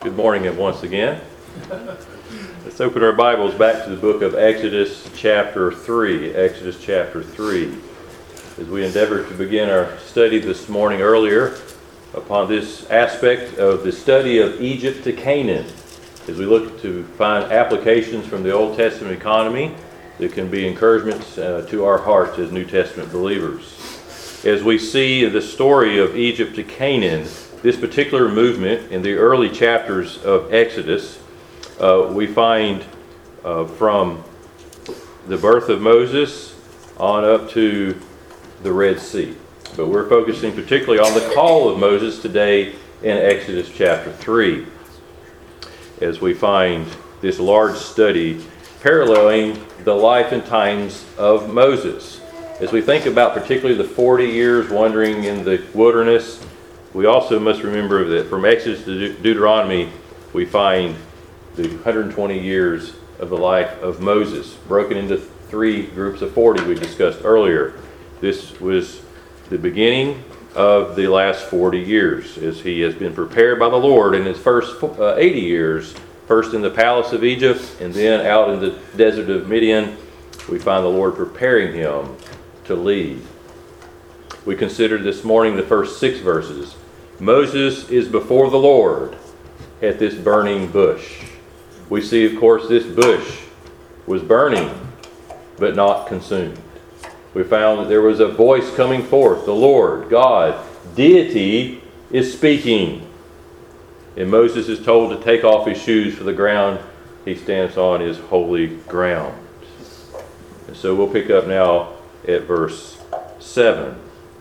Good morning once again. Let's open our Bibles back to the book of Exodus chapter 3. Exodus chapter 3. As we endeavor to begin our study this morning earlier upon this aspect of the study of Egypt to Canaan, as we look to find applications from the Old Testament economy that can be encouragements to our hearts as New Testament believers. As we see the story of Egypt to Canaan, this particular movement in the early chapters of Exodus, we find from the birth of Moses on up to the Red Sea. But we're focusing particularly on the call of Moses today in Exodus chapter 3, as we find this large study paralleling the life and times of Moses. As we think about particularly the 40 years wandering in the wilderness, we also must remember that from Exodus to Deuteronomy, we find the 120 years of the life of Moses, broken into three groups of 40 we discussed earlier. This was the beginning of the last 40 years, as he has been prepared by the Lord in his first 80 years, first in the palace of Egypt and then out in the desert of Midian. We find the Lord preparing him to lead. We considered this morning the first 6 verses. Moses is before the Lord at this burning bush. We see, of course, this bush was burning, but not consumed. We found that there was a voice coming forth. The Lord, God, deity, is speaking. And Moses is told to take off his shoes, for the ground he stands on is holy ground. And so we'll pick up now at verse 7.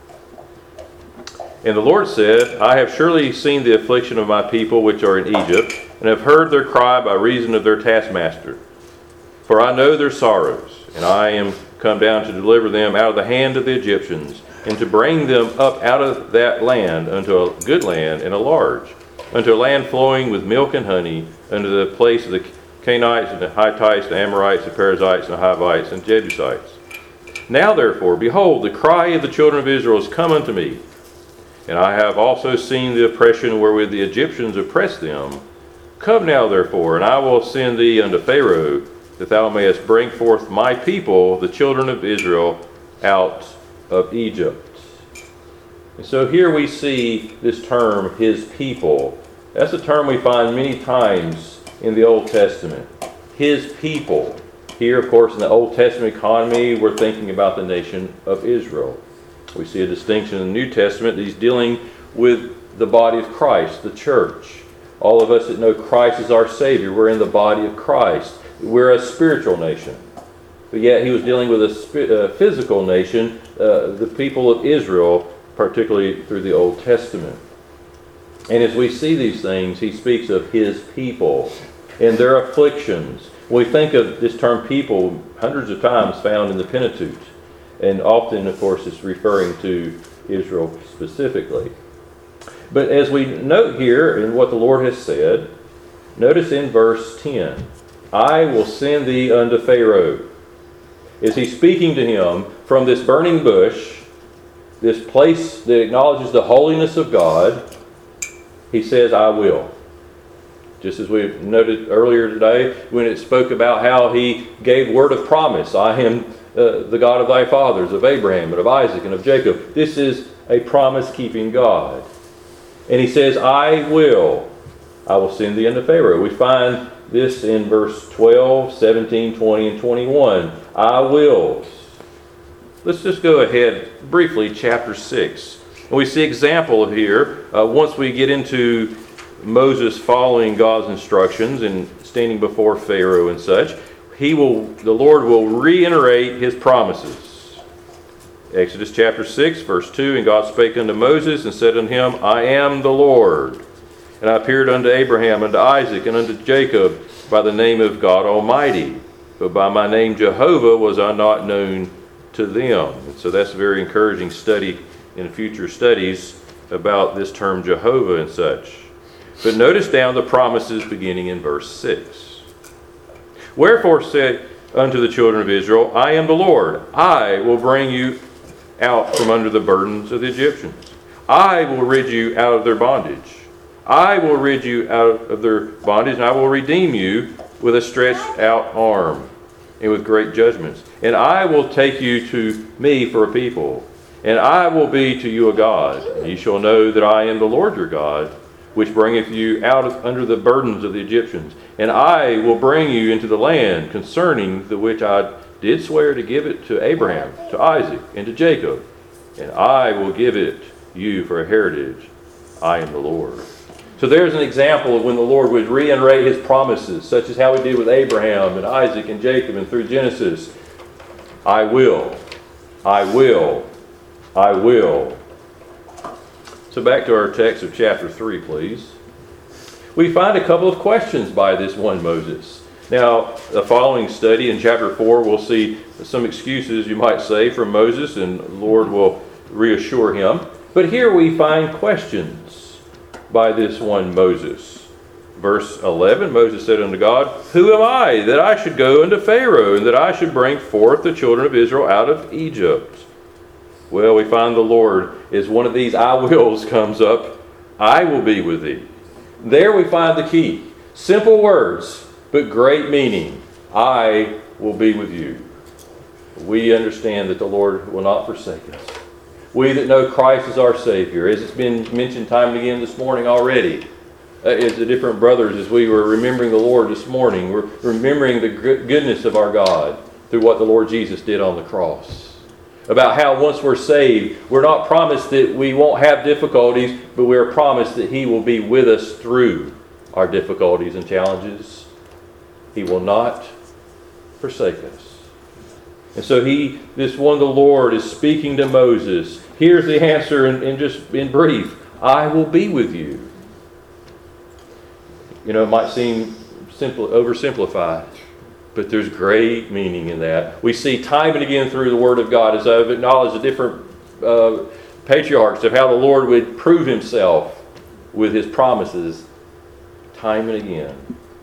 And the Lord said, I have surely seen the affliction of my people which are in Egypt, and have heard their cry by reason of their taskmaster. For I know their sorrows, and I am come down to deliver them out of the hand of the Egyptians, and to bring them up out of that land unto a good land and a large, unto a land flowing with milk and honey, unto the place of the Canaanites and the Hittites, the Amorites, the Perizzites, and the Hivites, and Jebusites. Now therefore, behold, the cry of the children of Israel is come unto me, and I have also seen the oppression wherewith the Egyptians oppress them. Come now therefore, and I will send thee unto Pharaoh, that thou mayest bring forth my people, the children of Israel, out of Egypt. And so here we see this term, his people. That's a term we find many times in the Old Testament. His people. Here, of course, in the Old Testament economy, we're thinking about the nation of Israel. We see a distinction in the New Testament that he's dealing with the body of Christ, the church. All of us that know Christ as our Savior, we're in the body of Christ. We're a spiritual nation. But yet he was dealing with a physical nation, the people of Israel, particularly through the Old Testament. And as we see these things, he speaks of his people and their afflictions. We think of this term people hundreds of times found in the Pentateuch. And often, of course, it's referring to Israel specifically. But as we note here in what the Lord has said, notice in verse 10, I will send thee unto Pharaoh. Is he speaking to him from this burning bush, this place that acknowledges the holiness of God? He says, I will. Just as we noted earlier today, when it spoke about how he gave word of promise, I am the God of thy fathers, of Abraham, and of Isaac, and of Jacob. This is a promise-keeping God. And he says, I will send thee unto Pharaoh. We find this in verse 12, 17, 20, and 21. I will. Let's just go ahead briefly, chapter 6. And we see example of here, once we get into Moses following God's instructions and standing before Pharaoh and such, the Lord will reiterate his promises. Exodus chapter 6, verse 2, and God spake unto Moses and said unto him, I am the Lord. And I appeared unto Abraham, unto Isaac, and unto Jacob by the name of God Almighty. But by my name Jehovah was I not known to them. And so that's a very encouraging study in future studies about this term Jehovah and such. But notice down the promises beginning in verse 6. Wherefore said unto the children of Israel, I am the Lord. I will bring you out from under the burdens of the Egyptians. I will rid you out of their bondage. I will rid you out of their bondage, and I will redeem you with a stretched out arm and with great judgments. And I will take you to me for a people, and I will be to you a God. And ye shall know that I am the Lord your God, which bringeth you out under the burdens of the Egyptians. And I will bring you into the land concerning the which I did swear to give it to Abraham, to Isaac, and to Jacob. And I will give it you for a heritage. I am the Lord. So there's an example of when the Lord would reiterate his promises, such as how he did with Abraham and Isaac and Jacob and through Genesis. I will. I will. I will. So back to our text of chapter 3, please. We find a couple of questions by this one Moses. Now, the following study in chapter 4, we'll see some excuses, you might say, from Moses, and the Lord will reassure him. But here we find questions by this one Moses. Verse 11, Moses said unto God, Who am I that I should go unto Pharaoh, and that I should bring forth the children of Israel out of Egypt? Well, we find the Lord is one of these I wills comes up. I will be with thee. There we find the key. Simple words, but great meaning. I will be with you. We understand that the Lord will not forsake us. We that know Christ as our Savior, as it's been mentioned time and again this morning already, as the different brothers, as we were remembering the Lord this morning, we're remembering the goodness of our God through what the Lord Jesus did on the cross. About how once we're saved, we're not promised that we won't have difficulties, but we are promised that He will be with us through our difficulties and challenges. He will not forsake us. And so this one, the Lord, is speaking to Moses. Here's the answer in brief. I will be with you. You know, it might seem oversimplified, but there's great meaning in that. We see time and again through the Word of God, as I've acknowledged the different patriarchs, of how the Lord would prove Himself with His promises time and again.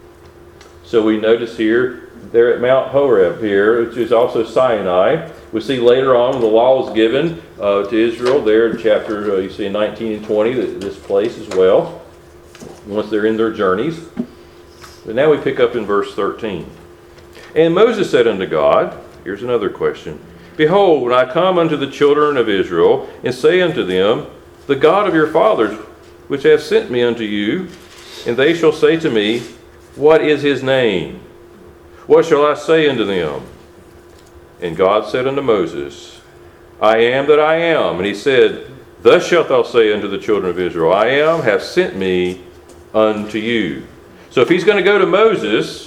So we notice here, they're at Mount Horeb here, which is also Sinai. We see later on the law was given to Israel there in chapter, you see in 19 and 20, this place as well, once they're in their journeys. But now we pick up in verse 13. And Moses said unto God, here's another question, Behold, when I come unto the children of Israel, and say unto them, The God of your fathers, which hath sent me unto you, and they shall say to me, What is his name? What shall I say unto them? And God said unto Moses, I am that I am. And he said, Thus shalt thou say unto the children of Israel, I am, hath sent me unto you. So if he's going to go to Moses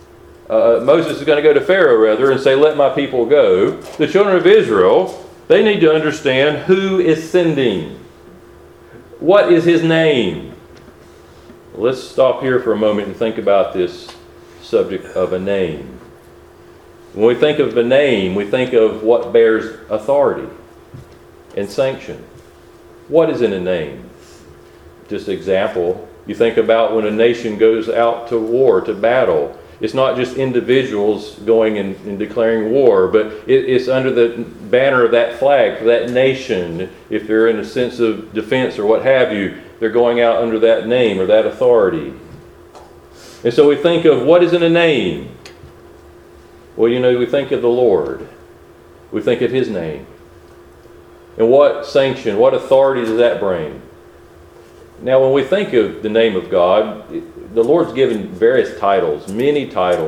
is going to go to Pharaoh, and say, Let my people go. The children of Israel, they need to understand who is sending. What is his name? Let's stop here for a moment and think about this subject of a name. When we think of a name, we think of what bears authority and sanction. What is in a name? Just an example, you think about when a nation goes out to war, to battle. It's not just individuals going and declaring war, but it's under the banner of that flag for that nation. If they're in a sense of defense or what have you, they're going out under that name or that authority. And so we think of what is in a name. Well, we think of the Lord. We think of His name. And what sanction, what authority does that bring? Now, when we think of the name of God, the Lord's given various titles, many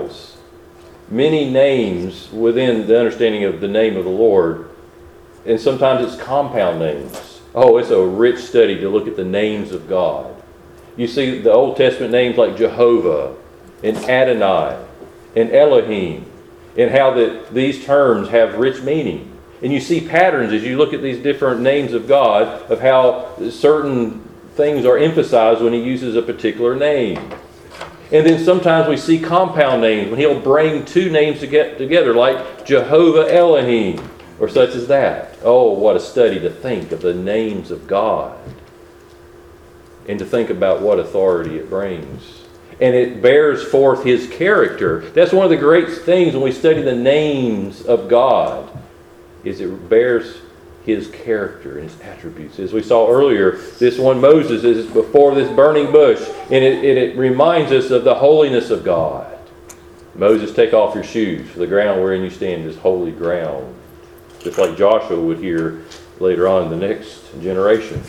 names within the understanding of the name of the Lord. And sometimes it's compound names. Oh, it's a rich study to look at the names of God. You see the Old Testament names like Jehovah and Adonai and Elohim, and how that these terms have rich meaning. And you see patterns as you look at these different names of God of how certain things are emphasized when He uses a particular name. And then sometimes we see compound names when He'll bring two names together, like Jehovah Elohim, or such as that. Oh, what a study to think of the names of God and to think about what authority it brings. And it bears forth His character. That's one of the great things when we study the names of God, is it bears his character and his attributes. As we saw earlier, this one Moses is before this burning bush, and it reminds us of the holiness of God. Moses, take off your shoes, for the ground wherein you stand is holy ground. Just like Joshua would hear later on in the next generation.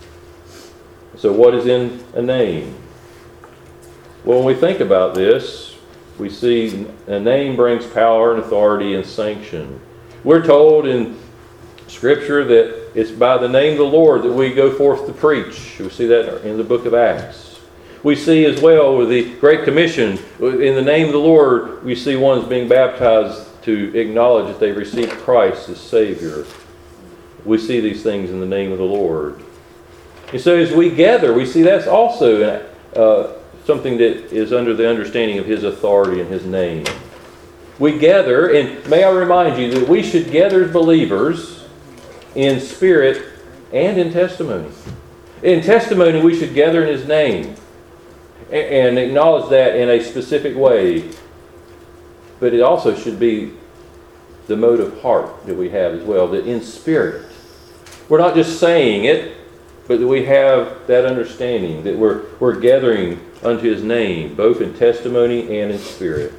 So what is in a name? Well, when we think about this, we see a name brings power and authority and sanction. We're told in Scripture that it's by the name of the Lord that we go forth to preach. We see that in the book of Acts. We see as well with the Great Commission, in the name of the Lord, we see ones being baptized to acknowledge that they've received Christ as Savior. We see these things in the name of the Lord. And so as we gather, we see that's also something that is under the understanding of His authority and His name. We gather, and may I remind you that we should gather as believers in spirit and in testimony. In testimony, we should gather in His name and acknowledge that in a specific way. But it also should be the mode of heart that we have as well, that in spirit. We're not just saying it, but that we have that understanding, that we're gathering unto His name, both in testimony and in spirit.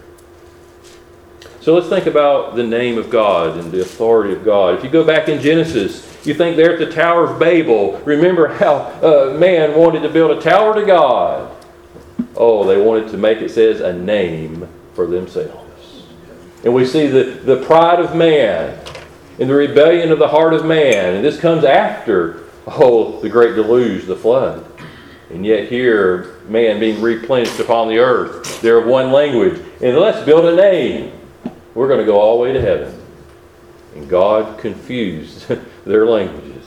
So let's think about the name of God and the authority of God. If you go back in Genesis, you think there at the Tower of Babel, remember how man wanted to build a tower to God. Oh, they wanted to make, it says, a name for themselves. And we see the pride of man and the rebellion of the heart of man. And this comes after, the great deluge, the flood. And yet here, man being replenished upon the earth. They're of one language. And let's build a name. We're going to go all the way to heaven. And God confused their languages.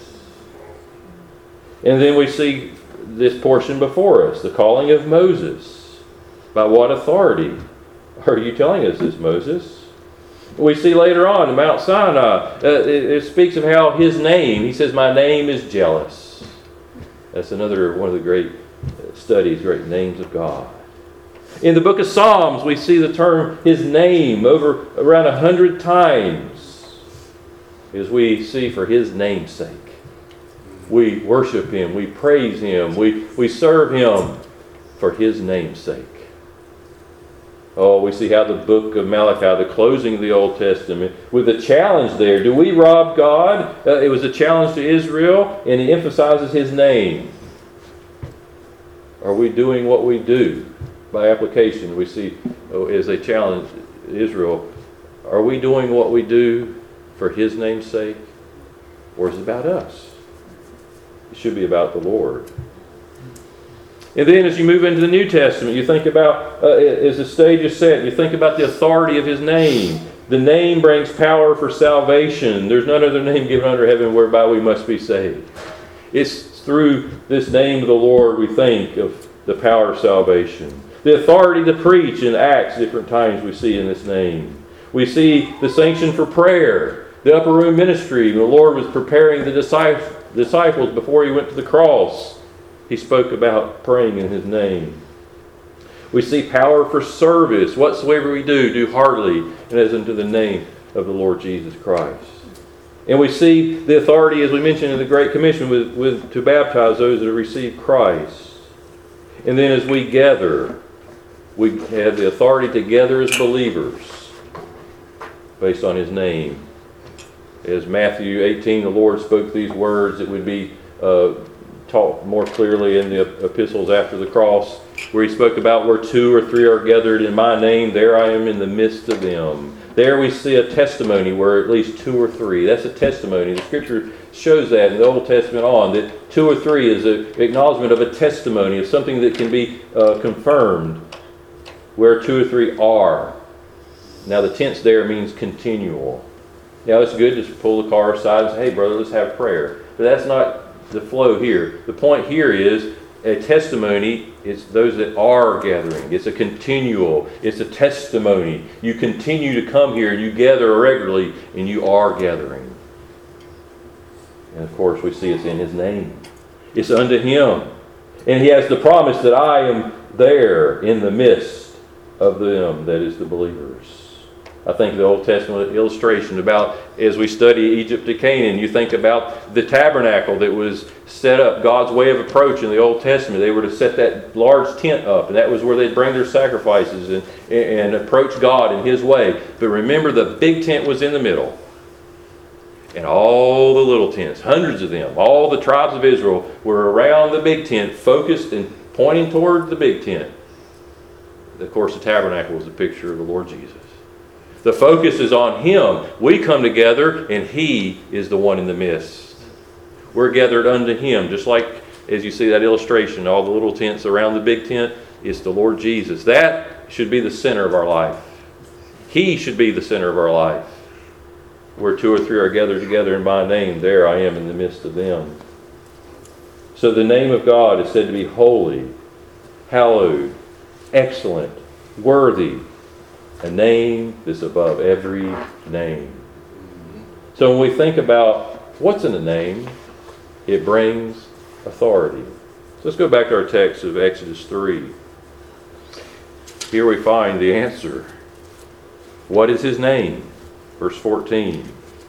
And then we see this portion before us, the calling of Moses. By what authority are you telling us this, Moses? We see later on in Mount Sinai, it speaks of how his name, he says, my name is jealous. That's another one of the great studies, great names of God. In the book of Psalms, we see the term, his name, over around 100 times, as we see for his name's sake. We worship him, we praise him, we serve him for his name's sake. Oh, we see how the book of Malachi, the closing of the Old Testament, with the challenge there. Do we rob God? It was a challenge to Israel, and he emphasizes his name. Are we doing what we do? By application, we see as a challenge Israel. Are we doing what we do for his name's sake? Or is it about us? It should be about the Lord. And then as you move into the New Testament, you think about, as the stage is set, you think about the authority of his name. The name brings power for salvation. There's none other name given under heaven whereby we must be saved. It's through this name of the Lord we think of the power of salvation. The authority to preach in Acts, different times we see in this name. We see the sanction for prayer, the upper room ministry. The Lord was preparing the disciples before he went to the cross. He spoke about praying in his name. We see power for service. Whatsoever we do heartily, and as unto the name of the Lord Jesus Christ. And we see the authority, as we mentioned in the Great Commission, to baptize those that have received Christ. And then as we gather, we have the authority to gather as believers based on his name. As Matthew 18, the Lord spoke these words that would be taught more clearly in the epistles after the cross, where he spoke about where 2 or 3 are gathered in my name, there I am in the midst of them. There we see a testimony where at least 2 or 3. That's a testimony. The Scripture shows that in the Old Testament on, that 2 or 3 is an acknowledgement of a testimony, of something that can be confirmed, where 2 or 3 are. Now the tense there means continual. Now it's good to pull the car aside and say, hey brother, let's have prayer. But that's not the flow here. The point here is a testimony is those that are gathering. It's a continual. It's a testimony. You continue to come here and you gather regularly and you are gathering. And of course we see it's in his name. It's unto him. And he has the promise that I am there in the midst of them, that is the believers. I think of the Old Testament illustration about, as we study Egypt to Canaan, you think about the tabernacle that was set up, God's way of approach in the Old Testament. They were to set that large tent up, and that was where they'd bring their sacrifices and approach God in His way. But remember, the big tent was in the middle. And all the little tents, hundreds of them, all the tribes of Israel were around the big tent, focused and pointing toward the big tent. Of course, the tabernacle was a picture of the Lord Jesus. The focus is on Him. We come together, and He is the one in the midst. We're gathered unto Him, just like as you see that illustration, all the little tents around the big tent, it's the Lord Jesus. That should be the center of our life. He should be the center of our life. Where two or three are gathered together in my name, there I am in the midst of them. So the name of God is said to be holy, hallowed, excellent, worthy, a name that's above every name. So when we think about what's in a name, it brings authority. So let's go back to our text of Exodus 3. Here we find the answer. What is His name? Verse 14.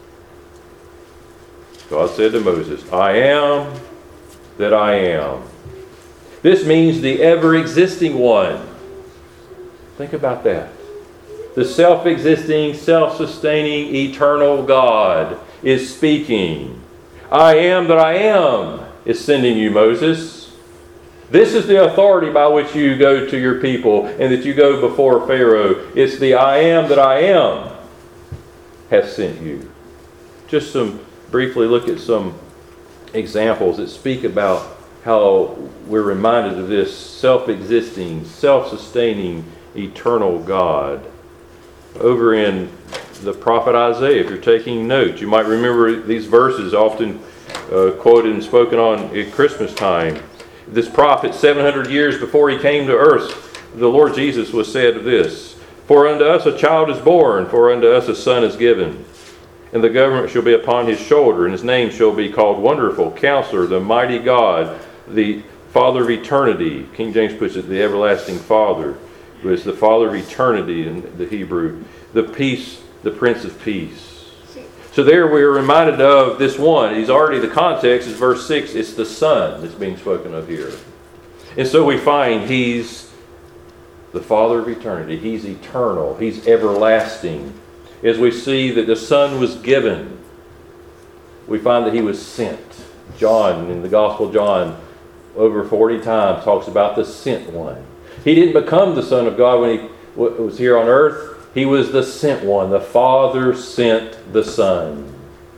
God said to Moses, I am that I am. This means the ever-existing one. Think about that. The self-existing, self-sustaining, eternal God is speaking. I am that I am is sending you, Moses. This is the authority by which you go to your people and that you go before Pharaoh. It's the I am that I am has sent you. Just briefly look at some examples that speak about how we're reminded of this self-existing, self-sustaining, eternal God. Over in the prophet Isaiah, if you're taking notes, you might remember these verses often quoted and spoken on at Christmas time. This prophet, 700 years before he came to earth, the Lord Jesus was said of this, For unto us a child is born, for unto us a son is given. And the government shall be upon his shoulder, and his name shall be called Wonderful, Counselor, the Mighty God, the Father of Eternity. King James puts it, the Everlasting Father. It's the Father of Eternity in the Hebrew. The Peace, the Prince of Peace. So there we are reminded of this one. He's already, the context is verse 6. It's the Son that's being spoken of here. And so we find He's the Father of eternity. He's eternal. He's everlasting. As we see that the Son was given, we find that He was sent. John, in the Gospel of John, over 40 times talks about the sent one. He didn't become the Son of God when He was here on earth. He was the sent one. The Father sent the Son.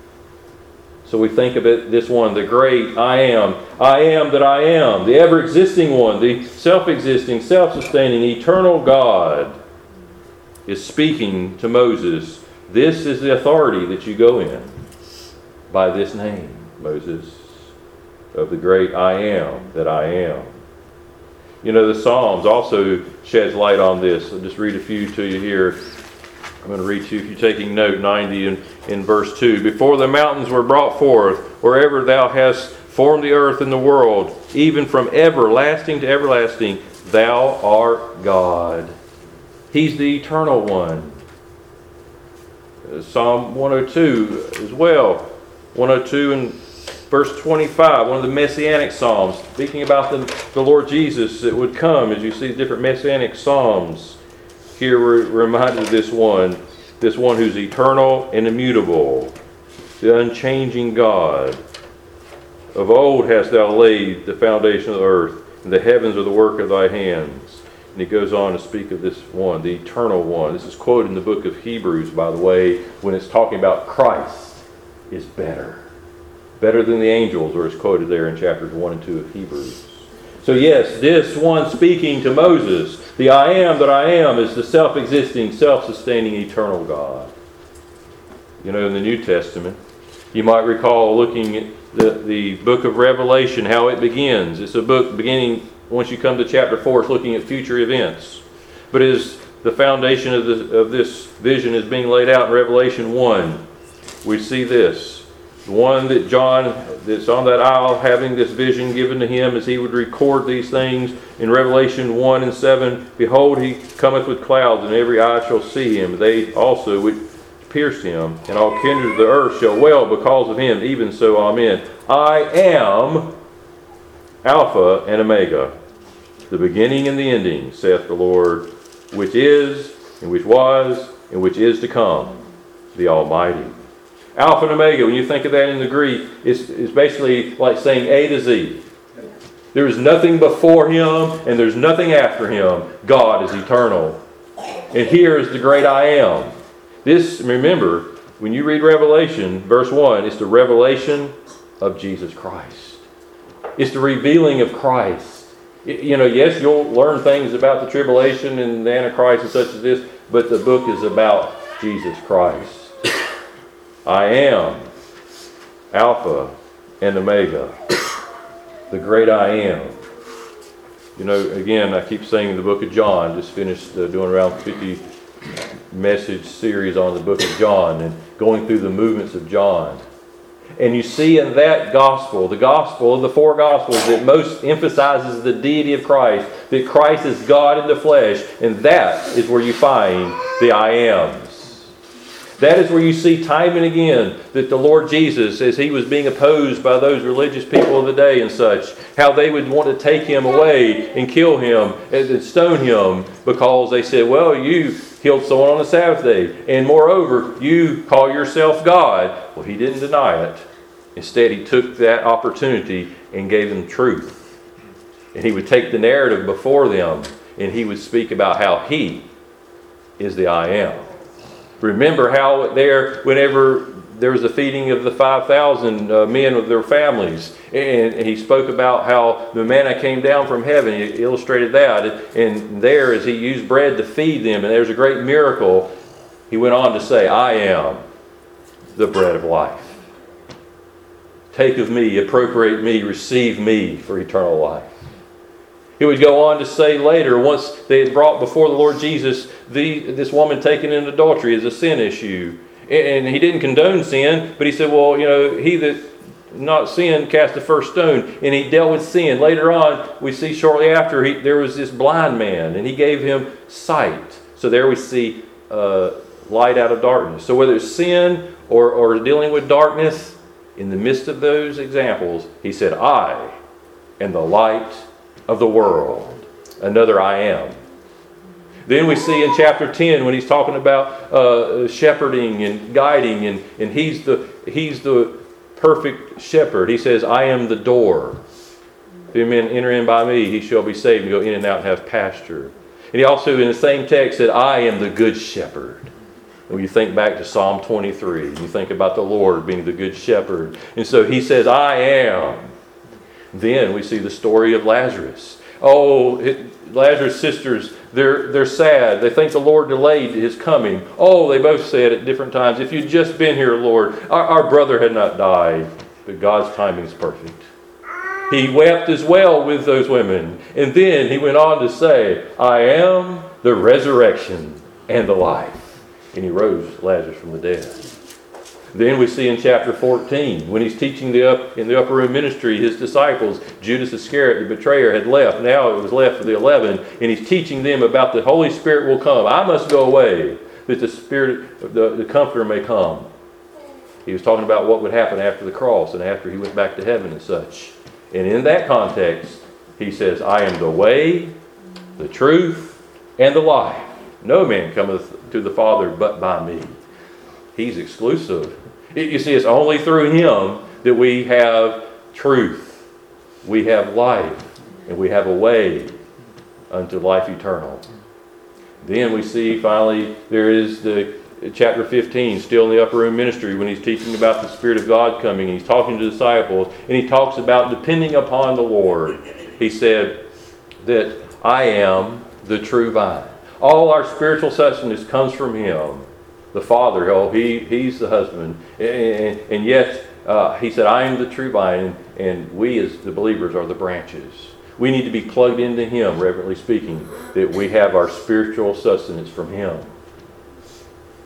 So we think of it, this one, the great I am that I am, the ever-existing one, the self-existing, self-sustaining, eternal God is speaking to Moses. This is the authority that you go in by this name, Moses, of the great I am that I am. You know, the Psalms also sheds light on this. I'll just read a few to you here. I'm going to read to you, if you're taking note, 90 in verse 2. Before the mountains were brought forth, wherever thou hast formed the earth and the world, even from everlasting to everlasting, thou art God. He's the eternal one. Psalm 102 as well. 102 and verse 25, one of the Messianic Psalms, speaking about the Lord Jesus that would come, as you see different Messianic Psalms. Here we're reminded of this one who's eternal and immutable, the unchanging God. Of old hast thou laid the foundation of the earth, and the heavens are the work of thy hands. And he goes on to speak of this one, the eternal one. This is quoted in the book of Hebrews, by the way, when it's talking about Christ is better. Better than the angels, or it's quoted there in chapters 1 and 2 of Hebrews. So yes, this one speaking to Moses, the I am that I am, is the self-existing, self-sustaining, eternal God. You know, in the New Testament, you might recall looking at the book of Revelation, how it begins. It's a book beginning, once you come to chapter 4, it's looking at future events. But as the foundation of this vision is being laid out in Revelation 1, we see this. The one that John, that's on that isle having this vision given to him as he would record these things in Revelation 1 and 7. Behold, he cometh with clouds, and every eye shall see him. They also which pierced him, and all kindreds of the earth shall wail because of him. Even so, amen. I am Alpha and Omega, the beginning and the ending, saith the Lord, which is, and which was, and which is to come, the Almighty. Alpha and Omega, when you think of that in the Greek, it's basically like saying A to Z. There is nothing before him, and there's nothing after him. God is eternal. And here is the great I am. This, remember, when you read Revelation, verse 1, it's the revelation of Jesus Christ. It's the revealing of Christ. Yes, you'll learn things about the tribulation and the Antichrist and such as this, but the book is about Jesus Christ. I am Alpha and Omega, the great I am. Again, I keep saying the book of John. Just finished doing around 50 message series on the book of John and going through the movements of John. And you see in that gospel, the gospel of the four gospels, that most emphasizes the deity of Christ, that Christ is God in the flesh, and that is where you find the I ams. That is where you see time and again that the Lord Jesus, as he was being opposed by those religious people of the day and such, how they would want to take him away and kill him and stone him because they said, well, you healed someone on the Sabbath day, and moreover, you call yourself God. Well, he didn't deny it. Instead, he took that opportunity and gave them truth. And he would take the narrative before them, and he would speak about how he is the I am. Remember how whenever there was a feeding of the 5,000 men with their families, and he spoke about how the manna came down from heaven. He illustrated that. And there, as he used bread to feed them, and there's a great miracle, he went on to say, I am the bread of life. Take of me, appropriate me, receive me for eternal life. He would go on to say later, once they had brought before the Lord Jesus this woman taken in adultery as a sin issue. And he didn't condone sin, but he said, well, he that not sinned cast the first stone. And he dealt with sin. Later on, we see shortly after, there was this blind man, and he gave him sight. So there we see light out of darkness. So whether it's sin or dealing with darkness, in the midst of those examples, he said, I am the light of the world. Another I am. Then we see in chapter 10 when he's talking about shepherding and guiding, and he's the perfect shepherd. He says, I am the door. If any man enter in by me, he shall be saved and go in and out and have pasture. And he also in the same text said, I am the good shepherd. And when you think back to Psalm 23, you think about the Lord being the good shepherd. And so he says, I am. Then we see the story of Lazarus. Lazarus' sisters, they're sad. They think the Lord delayed his coming. They both said at different times, if you'd just been here, Lord, our brother had not died. But God's timing is perfect. He wept as well with those women. And then he went on to say, I am the resurrection and the life. And he rose Lazarus from the dead. Then we see in chapter 14, when he's teaching in the upper room ministry, his disciples, Judas Iscariot, the betrayer, had left. Now it was left for the 11, and he's teaching them about the Holy Spirit will come. I must go away, that the Spirit, the Comforter may come. He was talking about what would happen after the cross and after he went back to heaven and such. And in that context, he says, I am the way, the truth, and the life. No man cometh to the Father but by me. He's exclusive. You see, it's only through him that we have truth, we have life, and we have a way unto life eternal. Then we see finally there is the chapter 15, still in the upper room ministry, when he's teaching about the Spirit of God coming. He's talking to the disciples, and he talks about depending upon the Lord. He said that I am the true vine. All our spiritual sustenance comes from him. The Father, he's the husband. And yet, he said, I am the true vine, and we as the believers are the branches. We need to be plugged into him, reverently speaking, that we have our spiritual sustenance from him.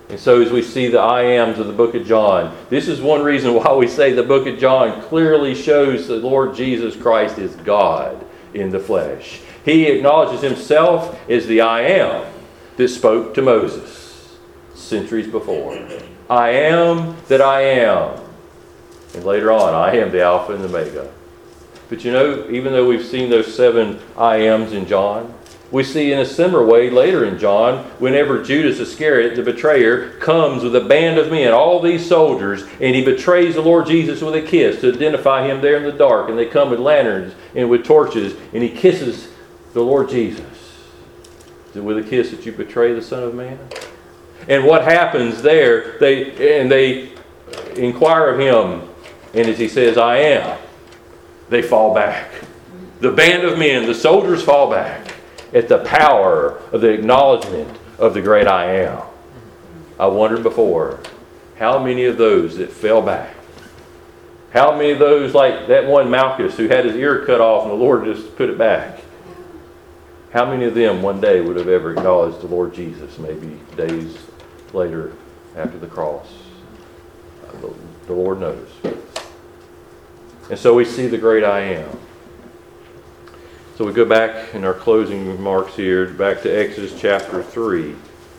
And so as we see the I ams of the book of John, this is one reason why we say the book of John clearly shows the Lord Jesus Christ is God in the flesh. He acknowledges himself as the I am that spoke to Moses centuries before. I am that I am. And later on, I am the Alpha and the Omega. But you know, even though we've seen those 7 I ams in John, we see in a similar way later in John, whenever Judas Iscariot, the betrayer, comes with a band of men, all these soldiers, and he betrays the Lord Jesus with a kiss to identify him there in the dark. And they come with lanterns and with torches, and he kisses the Lord Jesus. Is it with a kiss that you betray the Son of Man? And what happens there, they inquire of him, and as he says, I am, they fall back. The band of men, the soldiers fall back at the power of the acknowledgement of the great I am. I wondered before, how many of those that fell back, how many of those like that one Malchus who had his ear cut off and the Lord just put it back, how many of them one day would have ever acknowledged the Lord Jesus, maybe days later after the cross? The Lord knows. And so we see the great I am. So we go back in our closing remarks here, back to Exodus chapter 3.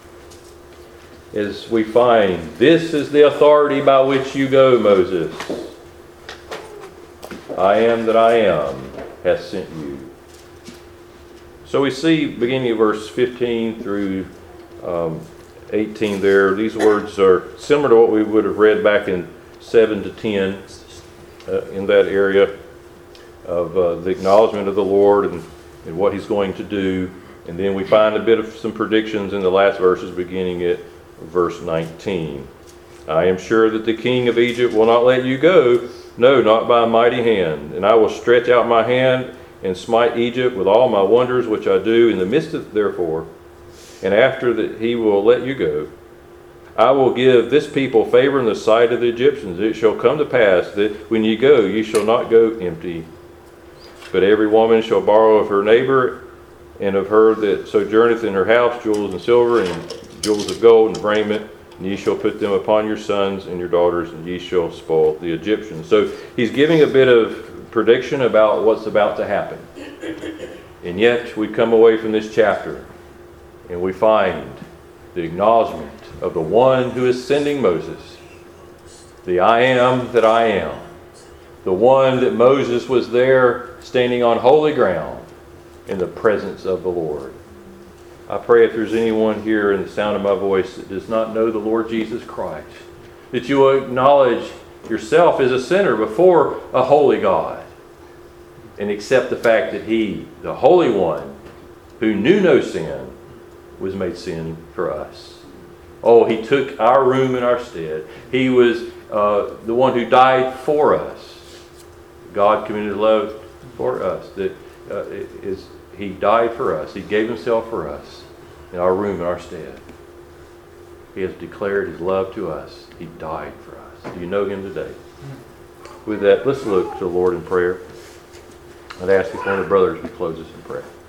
As we find, this is the authority by which you go, Moses. I am that I am hath sent you. So we see, beginning of verse 15 through 18 there, these words are similar to what we would have read back in 7 to 10 in that area of the acknowledgement of the Lord and what he's going to do. And then we find a bit of some predictions in the last verses beginning at verse 19. I am sure that the king of Egypt will not let you go, no, not by a mighty hand. And I will stretch out my hand and smite Egypt with all my wonders which I do in the midst of therefore. And after that he will let you go, I will give this people favor in the sight of the Egyptians. It shall come to pass that when ye go, ye shall not go empty. But every woman shall borrow of her neighbor, and of her that sojourneth in her house, jewels and silver, and jewels of gold, and raiment, and ye shall put them upon your sons and your daughters, and ye shall spoil the Egyptians. So he's giving a bit of prediction about what's about to happen. And yet we come away from this chapter, and we find the acknowledgement of the one who is sending Moses, the I am that I am, the one that Moses was there standing on holy ground in the presence of the Lord. I pray if there's anyone here in the sound of my voice that does not know the Lord Jesus Christ, that you will acknowledge yourself as a sinner before a holy God and accept the fact that he, the Holy One, who knew no sin, was made sin for us. Oh, he took our room in our stead. He was the one who died for us. God committed love for us. He died for us. He gave himself for us in our room in our stead. He has declared his love to us. He died for us. Do you know him today? With that, let's look to the Lord in prayer. I'd ask if one of the brothers would close us in prayer.